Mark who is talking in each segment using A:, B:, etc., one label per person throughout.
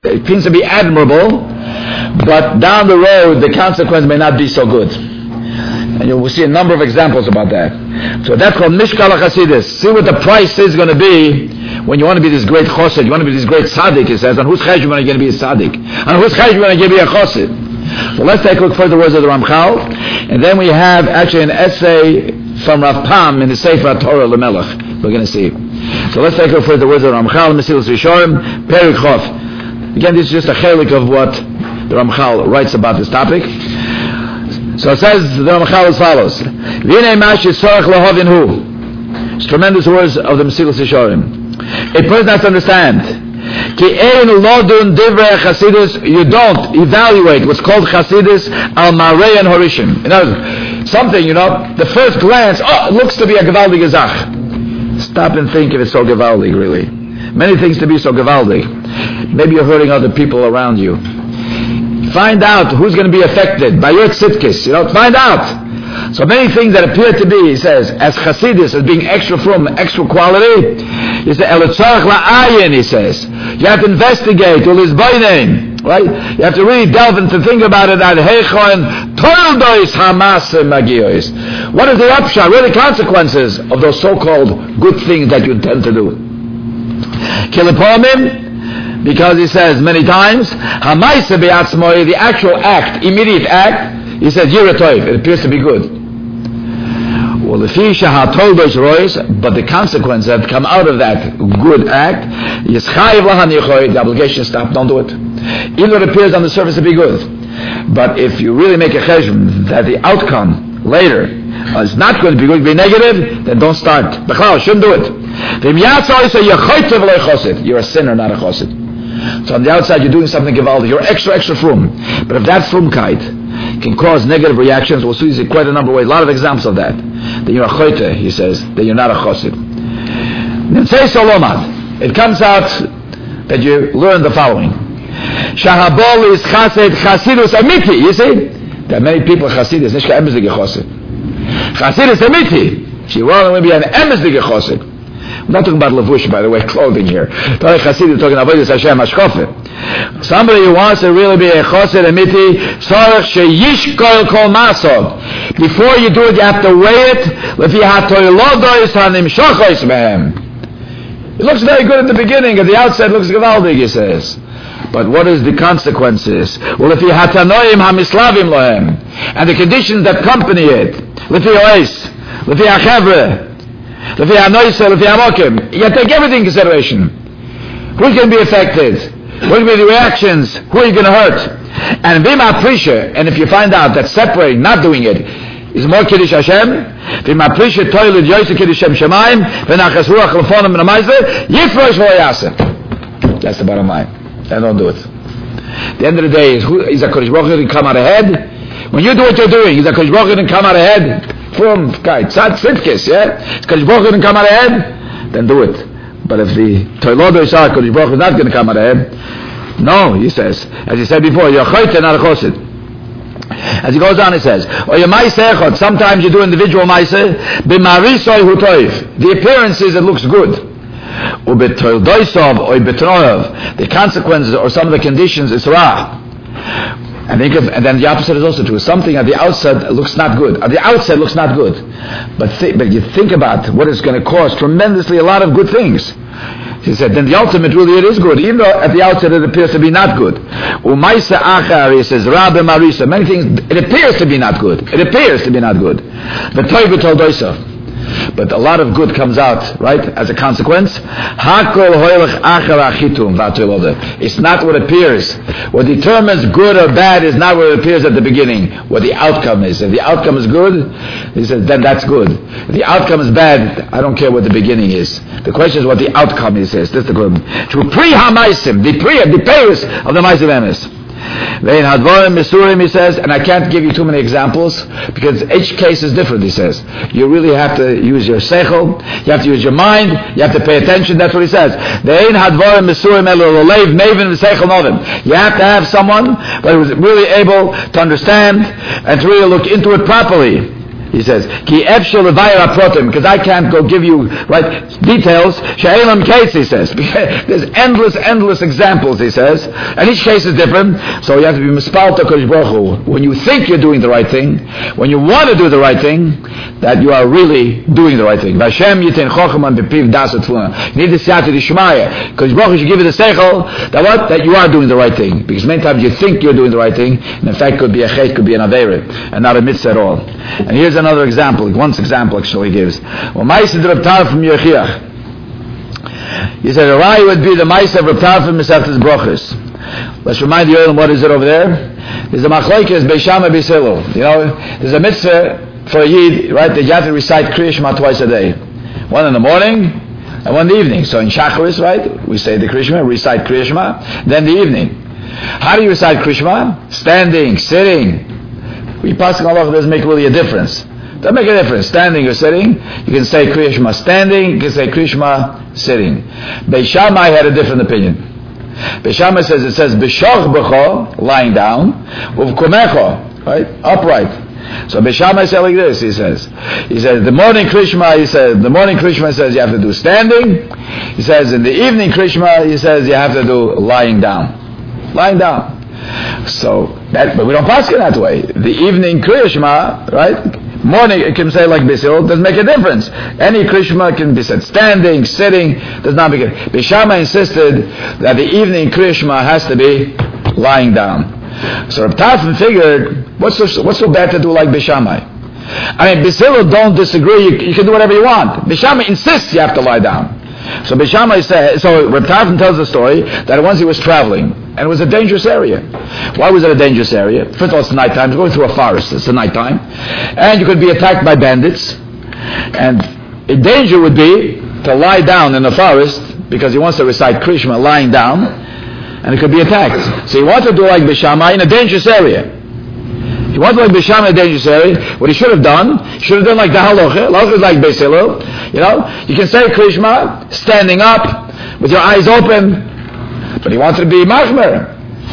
A: it seems to be admirable, but down the road the consequence may not be so good. And you will see a number of examples about that. So that's called Mishkal HaChasidus. See what the price is going to be when you want to be this great chassid, you want to be this great tzaddik, he says, on whose cheshbon are you going to be a tzaddik? On whose cheshbon are you going to be a chassid? So let's take a look further words of the Ramchal, and then we have actually an essay from Rav Pam in the Sefer Torah L'Melech. We're going to see. So let's take a look further words of the Ramchal, Mesilas Yesharim, Perik Chof. Again, this is just a chelik of what the Ramchal writes about this topic. So it says the Ramchal as follows: V'nei ma shetzorach lahavin hu. It's tremendous words of the Mesilas Yesharim. A person has to understand. Ki ein lodun divrei chasidus. You don't evaluate what's called chasidus al marei and horishim. In other words, something, the first glance, it looks to be a gewaldige zach. Stop and think if it's so gewaldig, really. Many things to be so gewaldig. Maybe you're hurting other people around you. Find out who's going to be affected by your tzidkis. Find out. So many things that appear to be, he says, as chasidus, as being extra from, extra quality, he says, you have to investigate, right? You have to really delve into think about it. What is the upshot? What are the consequences of those so-called good things that you intend to do? Because he says many times, the actual act, immediate act, he says, it appears to be good. Well, but the consequences that come out of that good act, the obligation is stop, don't do it. Even though it appears on the surface to be good. But if you really make a cheshbon that the outcome later is not going to be good, be negative, then don't start. Shouldn't do it. You're a sinner, not a chassid. So on the outside you're doing something gewaldig, you're extra frum. But if that frumkeit can cause negative reactions, we'll see quite a number of ways, a lot of examples of that. Then you're a choyte, he says, then you're not a chassid. Then say Solomad. It comes out that you learn the following. Shahabol is chasidus amiti, you see? There are many people chasidus, nishka emezdige chassid. Chasidus amiti. She will only be an emezdige chassid. I'm not talking about levush, by the way, clothing here. Talking talking about Hashem Hashkofet. Somebody who wants to really be a chassid amiti, tzarech sheyishkol kol masod. Before you do it, you have to weigh it. Lefi hatoylodos hanimshachos mehem. It looks very good at the beginning. At the outset, it looks gewaldig, he says. But what is the consequences? Well, lefi hatanoim hamislavim lohem, and the conditions that accompany it. Lefi ois, lefi hachavre. You take everything in consideration. Who's going to be affected? What will be the reactions? Who are you going to hurt? And and if you find out that separating, not doing it, is more Kiddush Hashem, that's the bottom line. And don't do it. At the end of the day, is HaKadosh Baruch Hu going to come out ahead? When you do what you're doing, is HaKadosh Baruch Hu going to come out ahead? From tzad tzidkis, Kadosh Baruch Hu didn't come out ahead, then do it. But if the toilodo is Kadosh Baruch Hu is not going to come out ahead, no, he says, as he said before, you're a choyte, not a chosid. As he goes on, he says, or your ma'aseh echad, sometimes you do individual ma'aseh, b'marisoi hu toiv, the appearance is it looks good. U'betoildoisov or betroyev, the consequences or some of the conditions is ra. And then the opposite is also true. Something at the outset looks not good. At the outset looks not good. But you think about what it's going to cost tremendously a lot of good things. He said, then the ultimate really it is good. Even though at the outset it appears to be not good. Umaisa achar, he says, Rabbe Marisa, many things, it appears to be not good. It appears to be not good. But toy b'toldoisa. But a lot of good comes out, right, as a consequence. It's not what appears. What determines good or bad is not what appears at the beginning. What the outcome is. If the outcome is good, he says, then that's good. If the outcome is bad, I don't care what the beginning is. The question is what the outcome is. This is the good. The payers of the Ma'aseh Emes. He says, and I can't give you too many examples because each case is different, he says. You really have to use your seichel, you have to use your mind, you have to pay attention, that's what he says. You have to have someone who is really able to understand and to really look into it properly. He says, Ki efshel levayir aprotim, because I can't go give you details. She'elam case, he says. There's endless examples, he says, and each case is different. So you have to be mispal to Kodesh Baruch Hu. When you think you're doing the right thing, when you want to do the right thing, that you are really doing the right thing. Vashem yitin chochman bepiv das utfuna. You need the siyata d'shmaya. Kodesh Baruch Hu should give you the seichel that you are doing the right thing. Because many times you think you're doing the right thing, and in fact could be a chet, could be an averet, and not a mitzvah at all. And here's another example. One example actually gives. Well, Ma'aseh Reb Tarfon from Yechiach. He said, a rai would be the Ma'aseh of Reb Tarfon from Mesechtes Brochos. Let's remind you what is it over there? There's a machlokes Beis Shammai Beis Hillel. There's a mitzvah for a yid, right? That you have to recite Kriya Shema twice a day. One in the morning and one in the evening. So in Shacharis, right, we say the Kriya Shema, recite Kriya Shema, then the evening. How do you recite Kriya Shema? Standing, sitting. We pass on Allah, doesn't make really a difference. Doesn't make a difference. Standing or sitting, you can say Kriya Shema standing, you can say Kriya Shema sitting. Beis Shammai had a different opinion. Beis Shammai says, it says B'shoch b'cho, lying down, uv'kumecho, right, upright. So Beis Shammai said like this, he says the morning Kriya Shema, says you have to do standing. He says in the evening Kriya Shema, he says you have to do lying down. Lying down. So but we don't pass it that way. The evening Kriya Shema, right? Morning it can say like Beis Hillel, doesn't make a difference. Any Kriya Shema can be said standing, sitting, does not make it. Beis Shammai insisted that the evening Kriya Shema has to be lying down. So Reb Tarfon figured, what's so bad to do like Beis Shammai? I mean, Beis Hillel don't disagree. You can do whatever you want. Beis Shammai insists you have to lie down. So Beis Shammai said. So Reb Tarfon tells the story that once he was traveling, and it was a dangerous area. Why was it a dangerous area? First of all, it's nighttime. It's going through a forest. It's the nighttime, and you could be attacked by bandits. And a danger would be to lie down in the forest because he wants to recite Kriya Shema lying down, and he could be attacked. So he wanted to do like Beis Shammai in a dangerous area. He wanted to do like Beis Shammai in a dangerous area. What he should have done like the halacha. Halacha is like Beis Hillel. You can say Kriya Shema standing up with your eyes open. But he wanted to be machmer.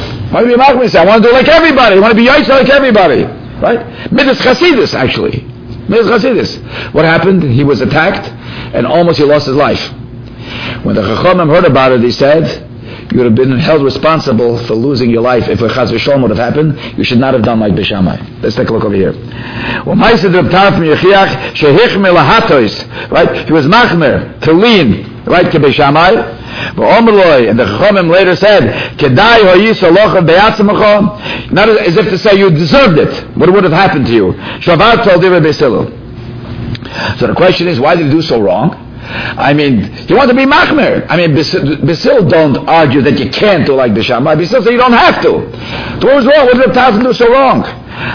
A: He said, I want to do like everybody. I want to be yaitza like everybody. Right? Midas Chasidus, actually. Midas Chasidus. What happened? He was attacked, and almost he lost his life. When the Chachamim heard about it, he said, you would have been held responsible for losing your life. If a Chaz v'Sholom would have happened, you should not have done like Beis Shammai. Let's take a look over here. Right? He was machmer, to lean, right, to Beis Shammai. And the Chachamim later said, not as if to say you deserved it. What would have happened to you? So the question is, why did he do so wrong? I mean, you want to be machmer. I mean, Beis Hillel don't argue that you can't do like Beis Shammai. Beis Hillel say you don't have to. So what was wrong? What did the Tarfon do so wrong?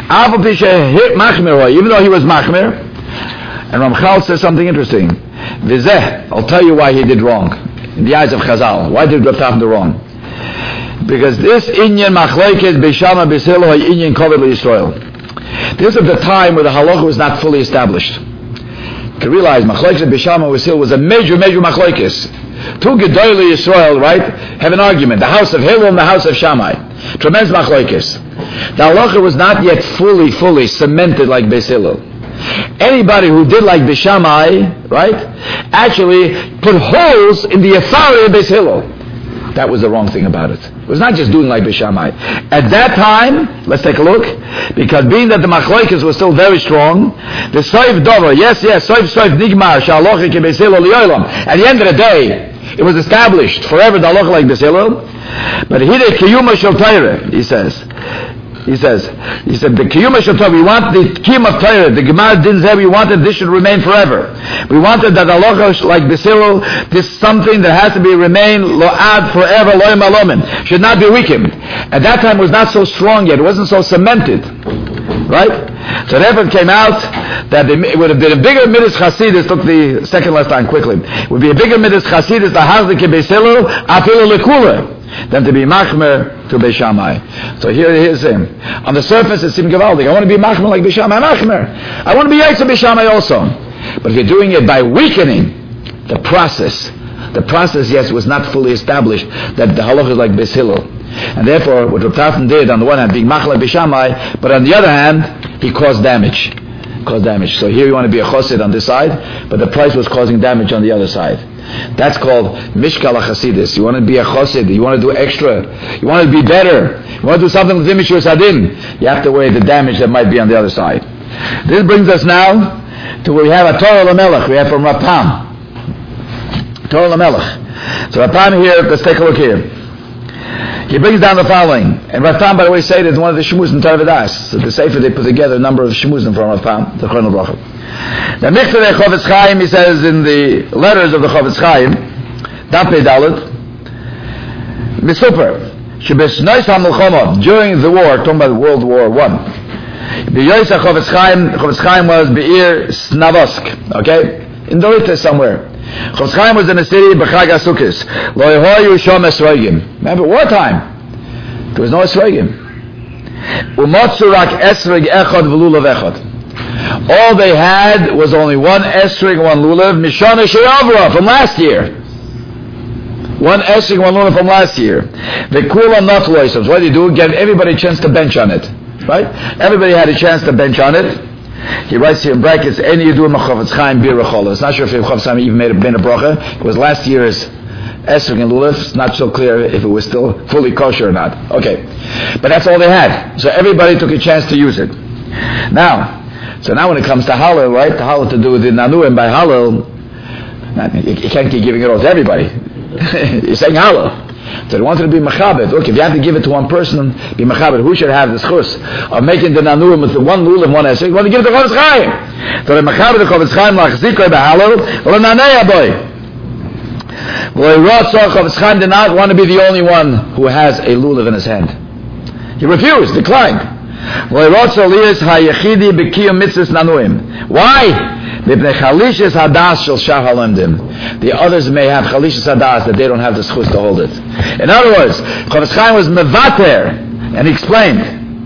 A: Even though he was machmer, and Ramchal says something interesting. I'll tell you why he did wrong. In the eyes of Chazal. Why did Reb Tarfon do wrong? Because this inyan machlokes Beis Shammai Beis Hillel inyan kovod l'Yisrael. This is the time where the halacha was not fully established. To realize machlokes Beis Shammai Beis Hillel was a major machlokes. Two gedolei Yisrael, right, have an argument. The house of Hillel and the house of Shammai. Tremendous machlokes. The halacha was not yet fully cemented like Beis Hillel. Anybody who did like Beis Shammai, right, actually put holes in the authority of Beis Hillel. That was the wrong thing about it. It was not just doing like Beis Shammai. At that time, let's take a look, because being that the machlokes was still very strong, the soif dover, yes, soif nigmar, shalocha ke Beis Hillel li'olam. At the end of the day, it was established forever the halacha like Beis Hillel. But hidei kiyuma shel Torah, he said, the Kiyuma Shel Torah, we want the Kiyum of Torah, the Gemara didn't say we wanted this should remain forever. We wanted that halacha like Beis Hillel, this is something that has to be remain lo'ad forever, lo'im alomin, should not be weakened. At that time it was not so strong yet, it wasn't so cemented. Right? So therefore it came out that it would have been a bigger Midas Chasidus, took the second last time quickly, it would be a bigger Midas Chasidus, the Hazlik Beis Hillel, afilu lekula, than to be machmer to Beis Shammai. So here it is him. On the surface it seemed gewaldig. I want to be machmer like Beis Shammai. Machmer. I want to be yaitza Beis Shammai also. But if you're doing it by weakening the process, yes, was not fully established that the halacha is like Beis Hillel. And therefore, what Reb Tarfon did, on the one hand, being machmer like Beis Shammai, but on the other hand, he caused damage. cause damage. So here you want to be a chosid on this side, but the price was causing damage on the other side. That's called mishkal chasidus. You want to be a chosid, you want to do extra, you want to be better, you want to do something with mishur sadin, you have to weigh the damage that might be on the other side. This brings us now to where we have a Torah Lamelech. We have from Rav Pam. Torah Lamelech. So Rav Pam here, let's take a look here. He brings down the following. And Rav Pam, by the way, said it's one of the Shemuzim Torah V'das. So the Sefer, they put together a number of Shemuzim from Rav Pam, the Chorno Bracha. The Michtav Chovetz Chaim, he says in the letters of the Chovetz Chaim, Daf Dalet, Misuper, Shebesnois HaMelchama, during the war, talking about World War I, B'yoysa Chovetz Chaim was Be'ir Snavosk, okay? In Doritas somewhere. Chovetz Chaim was in a city, B'chag HaSukkos. Lo yehoyu shom esrogim. Remember, wartime. There was no esrogim. Umotzu rak esrog echad v'lulav echad. All they had was only one esrog, one lulav, Mishana Sheyavra, from last year. One esrog, one lulav from last year. V'kula not loisav. What do you do? Give everybody a chance to bench on it. Right? Everybody had a chance to bench on it. He writes here in brackets, Any Yedu Chovetz Chaim Bir Rechola. It's not sure if Chovetz Chaim even made a bracha. It was last year's esrog and lulav. It's not so clear if it was still fully kosher or not. Okay. But that's all they had. So everybody took a chance to use it. Now when it comes to Hallel, right? The Hallel to do with the Nanuim by Hallel, you can't keep giving it all to everybody. You're saying Hallel. So they wanted to be machabed. Look, if you have to give it to one person, be machabed. Who should have the schus of making the nanuim with the one lulav and one esrog? You want to give it to Chovetz Chaim. So the machabed of Chovetz Chaim lachzikoi b'halal or nanei aboy. Chovetz Chaim did not want to be the only one who has a lulav in his hand. He refused, declined. Why? The others may have chalishas hadas that they don't have the schus to hold it. In other words, Chovetz Chaim was mevater, and he explained,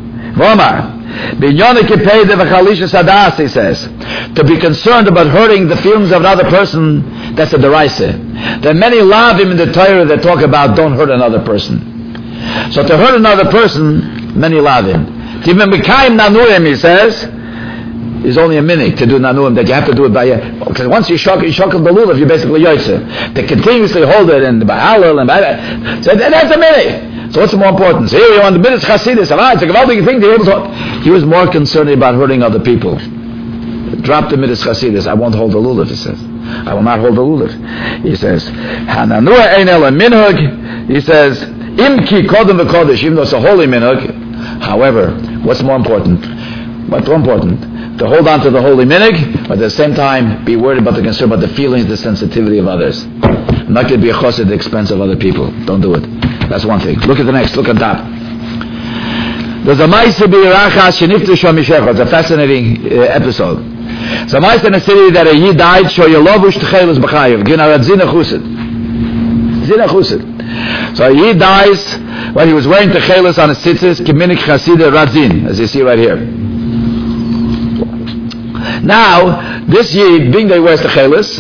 A: he says, to be concerned about hurting the feelings of another person, that's a deraisa. There are many lavim in the Torah that talk about don't hurt another person. So to hurt another person, many lavim. To be mekayim nanuim, he says, is only a minute to do nanuim, that you have to do it by, because once you shock the lulav, you're basically yoytze. To continuously hold it and by halal and by, so that's a minute. So what's more important? So here you want the minutes chasidus, it's a gewaltige thing to be able to. He was more concerned about hurting other people. Drop the minutes chasidus. I won't hold the lulav, he says. I will not hold the lulav. He says, hananua ein ela minhag. He says, imki kodem v'kodesh, even though it's a holy minhag. However, what's more important? What's more important? To hold on to the holy minig, but at the same time be worried about the concern about the feelings, the sensitivity of others. I'm not going to be a chos at the expense of other people. Don't do it. That's one thing. Look at the next. Look at that. There's a ma'aseh b'Yeracha sheniftu sham mishecha. It's a fascinating episode. It's a ma'aseh in a city that a yid died shoyalovush t'cheilus b'chayev. Ginarat zina chusid. Zina chusid. So a yid dies when he was wearing t'cheilus on his tzitzis kiminik chasida radzin, as you see right here. Now, this Yid, being that he wears Techelis,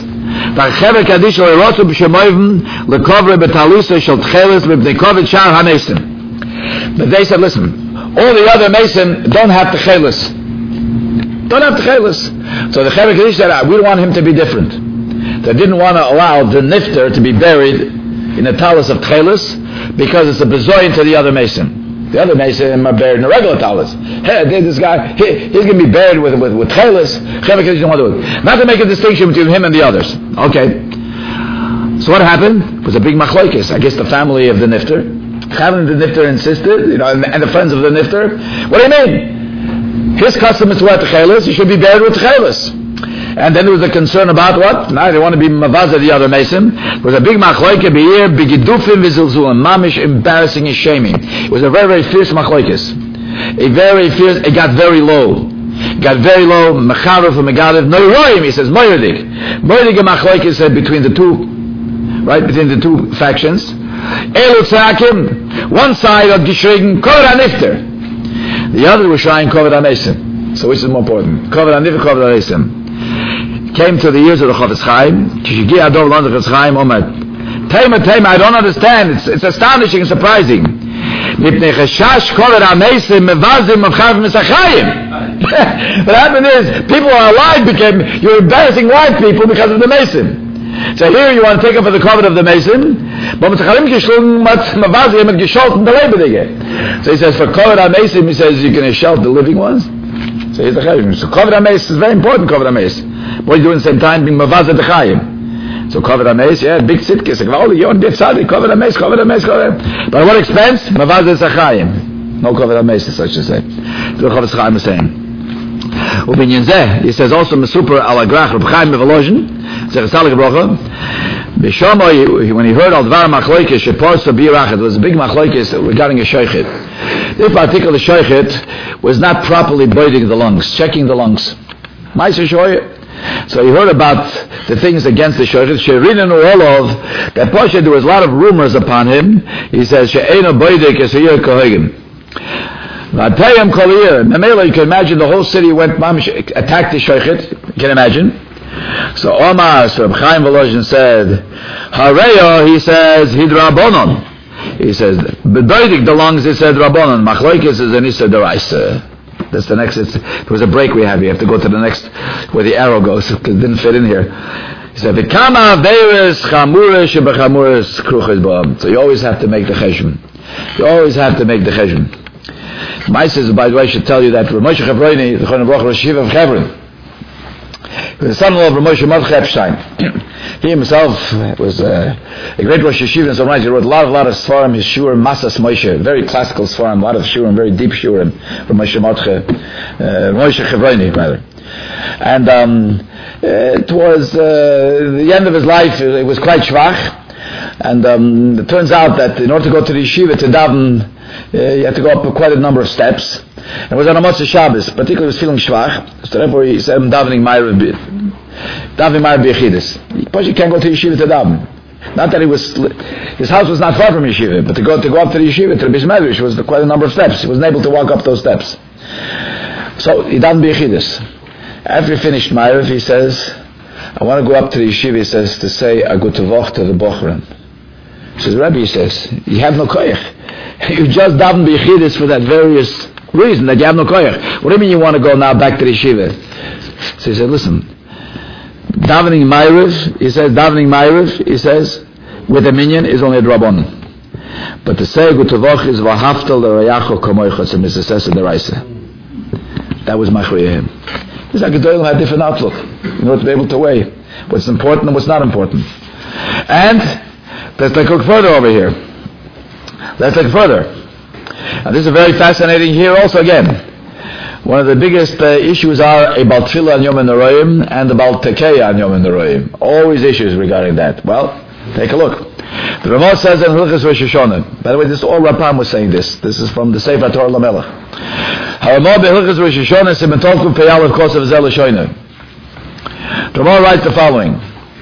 A: but they said, listen, all the other Mason don't have Techelis. Don't have Techelis. So the Chevek Kaddish said, we don't want him to be different. They didn't want to allow the Nifter to be buried in a talus of Techelis because it's a bezoin to the other Mason. The other Mason are buried in a regular talus. Hey, this guy, he's going to be buried with chelis. Chevek Kaddish don't want to do it. Not to make a distinction between him and the others. Okay. So what happened? It was a big machlokes. I guess the family of the Nifter. Chavim the Nifter insisted, and the friends of the Nifter. What do you mean? His custom is to wear chelis. He should be buried with chelis. And then there was a concern about what? Now they want to be mavaza the other Mason. It was a big machloike be'ir b'gidufim v'zilzulim, mamish, embarrassing and shaming. It was a very, very fierce machloikes. It got very low. Got very low, mecharuf and megalev, noiroim, he says, moyerdik. Moyerdik and machloikes said between the two, right, between the two factions. Elu tzakim, one side of gishrigen, kovet hanifter. The other was trying kovet hanesim. So which is more important? Kovet hanifter, kovet hanesim. Came to the ears of the Chovetz Chaim. Kishigi ador lo Chovetz Chaim omer. Tema, I don't understand. It's astonishing and surprising. Mipnei cheshash kovet hanesim mevazim of chav misachayim. What happened is, people who are alive you're embarrassing live people because of the Mason. So here you want to take up for the covenant of the Mason, but so he says, for covenant Mason, he says, you can shout the living ones. So here's the Chayim. So covenant Mason is very important, covenant Mason. What you do at the same time, being Mavazah the Chayim. So covenant Mason, yeah, big tzidkis, you want to get tzaddik, covenant Mason. But at what expense? Mavazah the Chayim. No covenant Mason, such to say. The Chavetz Chaim is saying. He says also Mesuper al Agrach Reb Chaim Mevolozhin, when he heard al Dvar Machloikis Shepos to Birachet, there was a big Machloikis regarding a Shochet. This particular Shochet was not properly biting the lungs, checking the lungs. So he heard about the things against the Shochet. She'rinin Uolov, that Poshet, there was a lot of rumors upon him. He says She'ena Boidek Esayir Kohegim. Mamela, you can imagine the whole city went attacked the Shochet. You can imagine. So Omar, so Reb Chaim Volozhin said, Hareya, he says, Hidrabonon. He says, Bedoidik the lungs, he said Rabbonon. Machloikis is an Issa Deraisa. That's the next, there was a break we have. You have to go to the next, where the arrow goes, because it didn't fit in here. He said, V'kama Averes Chamuris Shebechamuris Kruches Ba'am. So you always have to make the cheshbon. You always have to make the cheshbon. Maises, by the way, I should tell you that Rav Moshe Chavroni, the Chon Baruch Rosh Yeshiva of Hebron, he was the son-in-law of Rav Moshe Mordechai Epstein. He himself was a great Rosh Yeshiva in some ways. He wrote a lot of Sfarim, his Shurim, Masas Moshe, very classical Sfarim, a lot of Shurim, very deep Shurim, Rav Moshe Mordechai, Moshe Chavroni, rather. And it was the end of his life, it was quite schwach. And it turns out that in order to go to the yeshiva to daven, you had to go up quite a number of steps. It was on a Motzei Shabbos, particularly he was feeling schwach, so therefore he said, I'm davening Ma'ariv b'Yechidus. But you can't go to yeshiva to daven. Not that his house was not far from yeshiva, but to go up to the yeshiva, to the Beis Medrash, was quite a number of steps. He wasn't able to walk up those steps. So he davened b'Yechidus. After he finished Ma'ariv, he says, I want to go up to the yeshiva, he says, to say a good tavoch to the bochrim. He says, Rabbi, he says, you have no koyach. You just daven b'Yechidus for that various reason, that you have no koyach. What do you mean you want to go now back to the yeshiva? So he said, listen, davening Ma'ariv, he says, with a minyan is only a drabonon. But to say a good tavoch is v'haftal l'rayacho kamoicha, it's a misasesa deraisa. That was machriya him. It's like a Gedolim had a different outlook in order to be able to weigh what's important and what's not important. And let's look further over here. Let's look further. And this is very fascinating here also again. One of the biggest issues are about Tefillah on Yom HaNoroim and about Tekeya on Yom HaNoroim. Always issues regarding that. Well, take a look. The Ramah says in Hilchos Rosh Hashanah. By the way, this is all Rapam was saying this. This is from the Sefer Torah Lamelech. Haramah beHilchos Rosh Hashanah Simentolkum Peyal of Kosev Zel Shoyne. The Ramah writes the following: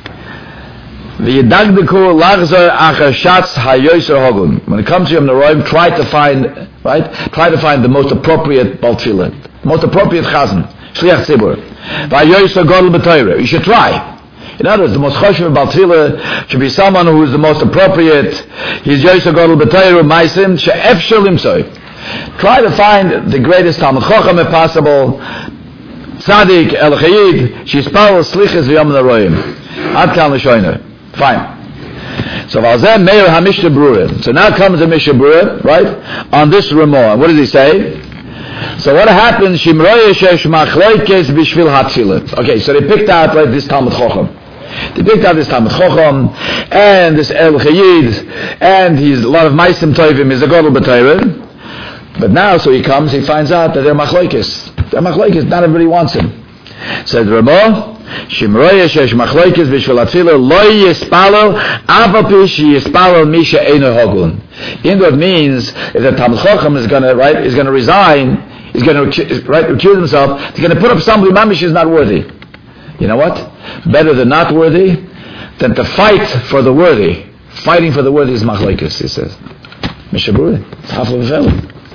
A: V'yedagdeku lachzor achar shatz hayoser hogun. When it comes to Yom HaNoroim, try to find the most appropriate Bal Tefillah, most appropriate chazan, shliach tzibur. V'hayoser godel b'Torah. You should try. In other words, the most choshev about tefillah should be someone who is the most appropriate. He's yoser godel b'Torah ma'asim she'efshel limsoi. Try to find the greatest Talmud Chacham if possible. Tzaddik El Chayid Shispal Slichas V'Yom HaNoroim Ad Kan L'Shoyner. Fine. So Valzeh Meir HaMishnah Berurah. So now comes the Mishnah Berurah, right? On this Ramah. What does he say? So what happens? Shimroye Shesh Machloikes B'Shvil HaTfilah. Okay, so they picked out this Talmud Chacham. They picked out this Talmud Chacham and this El Chayid, and he's a lot of Maisim Tovim is a Godel B'Torah. But now, so he comes, he finds out that they're Machloikes. They're Machloikes, not everybody wants him. Said Ramah, Shimroye Shesh Machloikes B'Shvil HaTfilah Lo Yispalo Aval Pi Yispalo Misha Eino Hogun. In what means, if the Talmud Chacham is going to resign, he's going to recuse himself, he's going to put up somebody Mamish is not worthy. You know what? Better than not worthy than to fight for the worthy. Fighting for the worthy is Machloikes, he says. Mishnah Berurah, it's half of a fellow.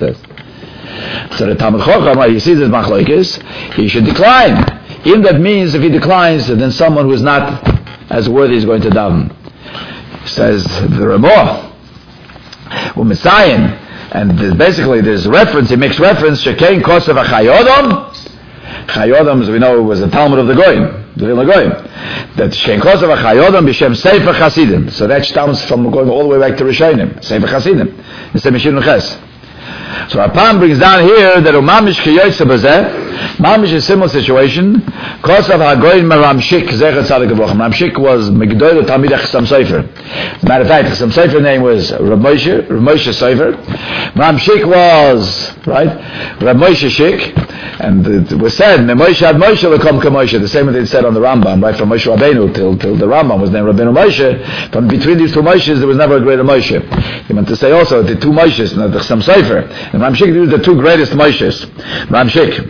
A: So the Talmud Chacham, he sees this Machloikes, he should decline. Even that means if he declines, then someone who is not as worthy is going to daven. Says the Ramah, U'Mitzayin, and basically there's reference, he makes reference, Shekein Kosev HaChayodom, Chayodam, as we know, was the Talmud of the Goyim. The Vilna Goyim. That Shein Kosav HaChayodam B'Shem Sefer Chasidim. So that stems from going all the way back to Rishonim. Sefer Chasidim. It's the Mishir Nuches. So Rapam brings down here that Mamish Kiyoyse Bazeh, Mamish is a similar situation. Kosav HaGoyim Ramshik Zecher Tzadik Avochem. Ramshik was Megdoy Talmid Chasam Sefer. As a matter of fact, Chasam Sefer name was Rav Moshe Sefer. Ramshik was, right, Rav Moshe Shik. And it was said, Moshe ad Moshe lekom Moshe. The same as they said on the Rambam, right, from Moshe Rabbeinu till the Rambam was named Rabbeinu Moshe. From between these two Moshes, there was never a greater Moshe. He meant to say also the two Moshes, not the Chasam Sefer. And Ramshik is the two greatest Moshes. Ramshik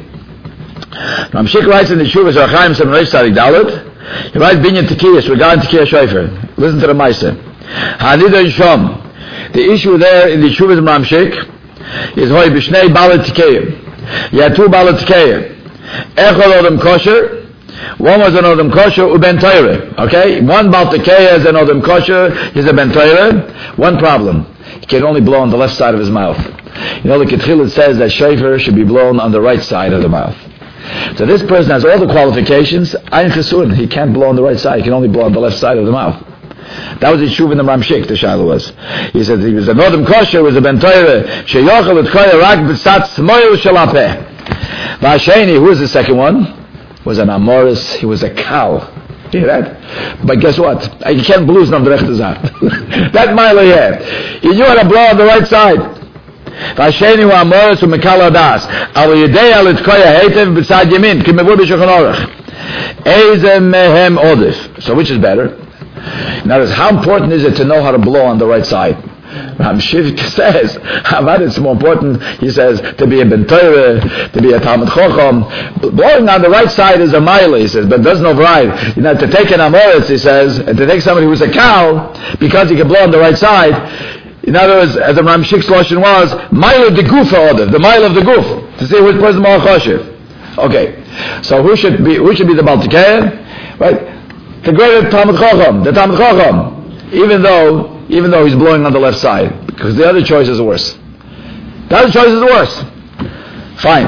A: writes in the Shuvah Zerachaim Sem Reish Tzadik Dalet. He writes Binyan Tekiyas regarding Tekiyah Shofar. Listen to the Maaseh. Hanida and Shom. The issue there in the Shuvah Ramshik is Hoy B'Shnei Balet Tekiyah. You had two Balet Tekiyah. Echol Odom Kosher. One was an Odom Kosher uben Torah. Okay, one Baal Tekiyah is an Odom Kosher. He's a ben Torah. One problem: he can only blow on the left side of his mouth. You know, the Ketchilah says that shofar should be blown on the right side of the mouth. So this person has all the qualifications. Ein Chesun, he can't blow on the right side. He can only blow on the left side of the mouth. That was the Shuv in the Ramshik, the Shiloh was. He said he was an Odom Kosher, was a ben Torah. Sheyochel et koya rak b'tzat smoil shalapeh. Vasheni, who was the second one? Was an Amoris. He was a cow. You hear that? But guess what? You can't blues on the rechte Zad. That mile he had. He knew how to blow on the right side. Vasheni wa Amoris u Mekal Adas. Al yedei al et koya heitev b'tzad yamin. Ki mevur b'shulchan aruch. Eze mehem odif. So which is better? Now, how important is it to know how to blow on the right side? Ramshik says, how it's more important, he says, to be a ben Torah, to be a Talmud Chacham. Blowing on the right side is a mile, he says, but doesn't override. You know, to take an Amoritz, he says, and to take somebody who's a cow, because he can blow on the right side. In other words, as the Ramshik's lotion was, mile of the gufa order, the mile of the guf, to see which person more choshev. Okay, so who should be the Baal Tekiyah? Right? The greater Talmud Chacham, the Talmud Chacham, even though he's blowing on the left side, because the other choice is worse. The other choice is worse. Fine.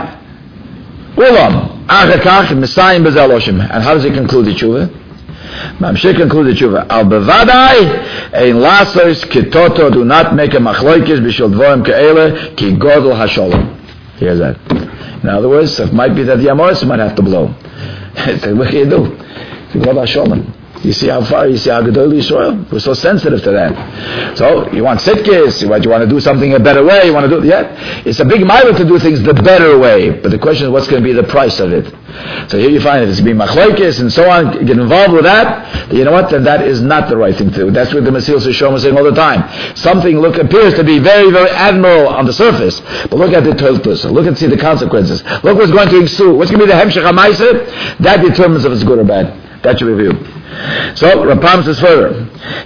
A: Ulam, achakach, Messiah bezel oshim. And how does he conclude the tshuva? Mamshik concludes the tshuva. Al bevadai, ein lasos kitoto, do not make a machloikis b'shel dvorim ke'ele, ki godel hasholem. Here's that. In other words, it might be that the Amoris might have to blow. What can you do? You see how far, you see how Gedol Yisrael? We're so sensitive to that. So, you want sitkis, you want to do something a better way, you want to do, yeah. It's a big mile to do things the better way, but the question is what's going to be the price of it. So here you find it, it's going to be machlokes and so on, get involved with that, you know what, then that is not the right thing to do. That's what the Mesilas Yesharim is saying all the time. Something appears to be very, very admirable on the surface, but look at the Toltus, look and see the consequences. Look what's going to ensue. What's going to be the Hemshech HaMaaseh? That determines if it's good or bad. That should be viewed. So Rapam says further,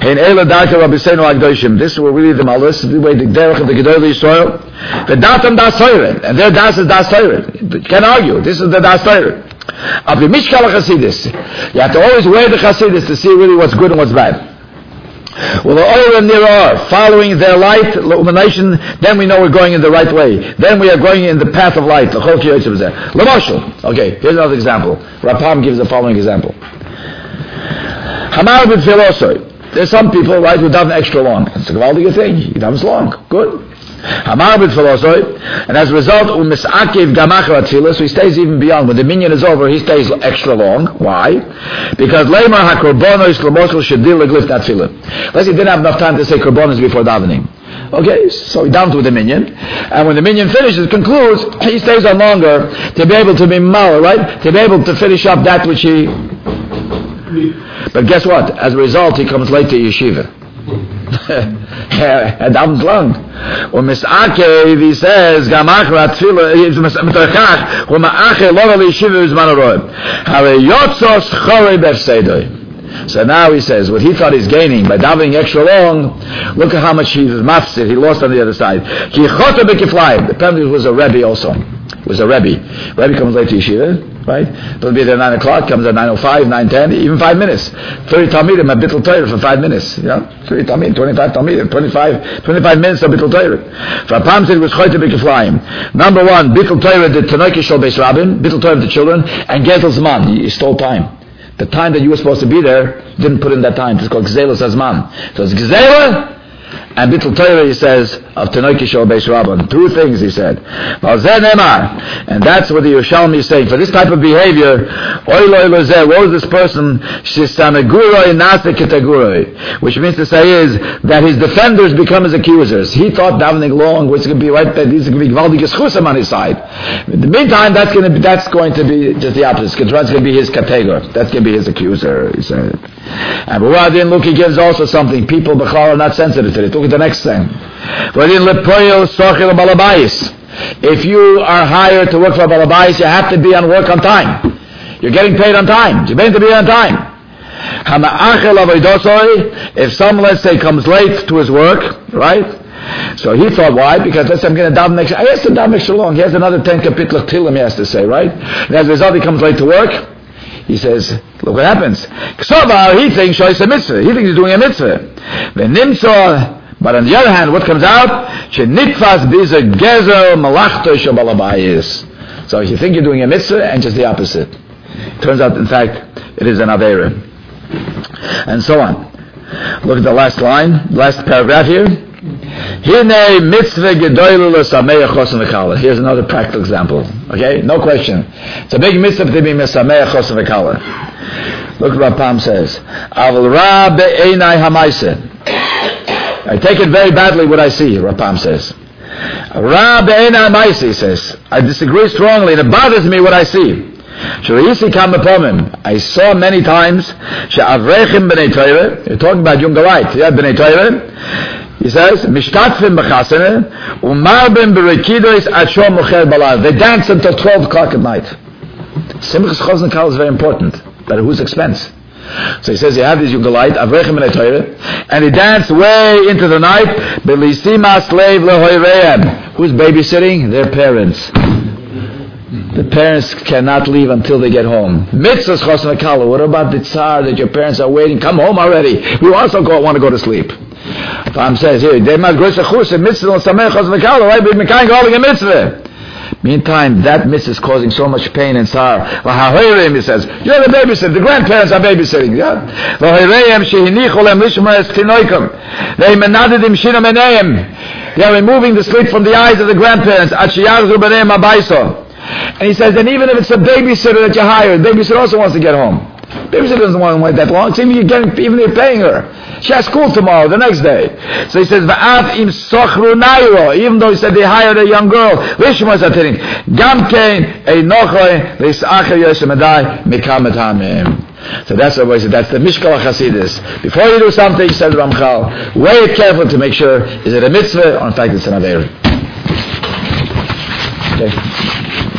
A: this will really the malis, the way the derech of the Gedol Yisrael, the datam das Torah, and their das is das Torah. You can't argue. This is the das Torah. Of the Mishkal Chasidis, you have to always weigh the Chasidis to see really what's good and what's bad. Well, the oil and Nirah, following their light illumination, then we know we're going in the right way. Then we are going in the path of light. The Chol Ki Yosef is there. L'moshel. Okay, here's another example. Rapam gives the following example. Hamar b'tfilosoi. There's some people, right, who daven extra long. It's a gewaldige thing. He davens long. Good. Hamar b'tfilosoi. And as a result, u'misakiv gamachar atfilah, so he stays even beyond. When the minyan is over, he stays extra long. Why? Because leimar ha-korbonos l'moshel shedil l'glif atfilah. Unless he didn't have enough time to say korbonos before davening. Okay, so he down to the minyan, and when the minyan finishes, concludes, he stays on longer to be able to be mal, right? To be able to finish up that which he... But guess what? As a result, he comes late to yeshiva. And I'm long. When Misakev, he says, Gamachra Tfilah, Mitachach, when Ma'ache Lova Yeshiva is Manaroim. Hare Yotzos Chorei Befseidoi. So now he says, what he thought he's gaining by davening extra long, look at how much he's mafsid, he lost on the other side. Ki Chota Bekiflayim. Apparently it was a Rebbe also. It was a Rebbe. Rebbe comes late to yeshiva. Right? Don't be there at 9 o'clock, comes at 9:05, 9:10, even 5 minutes. 30 Talmidim at Bittul Torah for 5 minutes. 30 Talmidim, 25 Talmidim, 25 minutes of Bittul Torah. Rapam said it was Choyte B'Keflayim. Number one, Bittul Torah, the Tanoiki Shol Beis Rabin, Bittul Torah of the children, and Gezel Zman, he stole time. The time that you were supposed to be there, didn't put in that time. It's called Gzelos Azman. So it's Gzela, and Bittul Torah, he says, of Tanoiki Shol Beis Rabban. 2 things, he said. And that's what the Yerushalmi is saying. For this type of behavior, what was this person? Which means to say is that his defenders become his accusers. He thought davening long was going to be right there. These are going to be Gvaldiges Chusam on his side. In the meantime, that's going to be just the opposite. That's going to be his category. That's going to be his accuser, he said. And Buradin, look, he gives also something. People are not sensitive to it. Look at the next thing. If you are hired to work for a balabais, you have to be on work on time. You're getting paid on time. You're meant to be on time. If someone, let's say, comes late to his work, right? So he thought, why? Because let's say I'm going to daven extra. I has to daven extra long. He has another 10 kapitla tilim, he has to say, right? And as a result, he comes late to work. He says, look what happens. He thinks he's a mitzvah. He thinks he's doing a mitzvah. But on the other hand, what comes out? So you think you're doing a mitzvah, and just the opposite. Turns out, in fact, it is an avera. And so on. Look at the last line, last paragraph here. Here's another practical example. Okay, no question. It's a big mitzvah to be mesameach chosen v'kala. Look what Rapam says. Aval ra be'enai hamaisa. I take it very badly what I see, Rapam says. Ra be'enai hamaisa, he says. I disagree strongly, and it bothers me what I see. I saw many times she'avrechim b'nei Torah. You're talking about young Galite, yeah, b'nei Torah. He says, "Mishtatfim b'chasene u'marbim b'rekidos ad shom mocher balav." They dance until 12 o'clock at night. Simchas Chosen Kal is very important, but at whose expense? So he says, you have these Yugalite, Avrechim b'nei Torah, and they dance way into the night. B'lisima slave lehoireim. Who's babysitting? Their parents. The parents cannot leave until they get home. Mitzvahs Chosen Kal. What about the tsar that your parents are waiting? Come home already. We also want to go to sleep. Pam says here, they might grow a mitzvah on samech chos v'kala, right? But mekan calling a mitzvah. Meantime, that mitzvah is causing so much pain and sorrow. V'hahoyreim, he says, you're the babysitter. The grandparents are babysitting. Yeah. V'hahoyreim shehinichu lem lishma es tinoikum. They menadidim shinam eneim. They are removing the sleep from the eyes of the grandparents. Ad sheyarzu b'neim abayso. And he says, and even if it's a babysitter that you hired, babysitter also wants to get home. Babysitter doesn't want to wait that long. Even if you're paying her. She has school tomorrow, the next day. So he says, Va'af im sochru nairo. Even though he said they hired a young girl. Lishma satirin. Gam kein einochoi leis'acher yoshemadai mikamet hamim. So that's what he said. That's the Mishkal HaChasidus. Before you do something, he said Ramchal, weigh it carefully to make sure, is it a mitzvah or in fact it's an avera. Okay.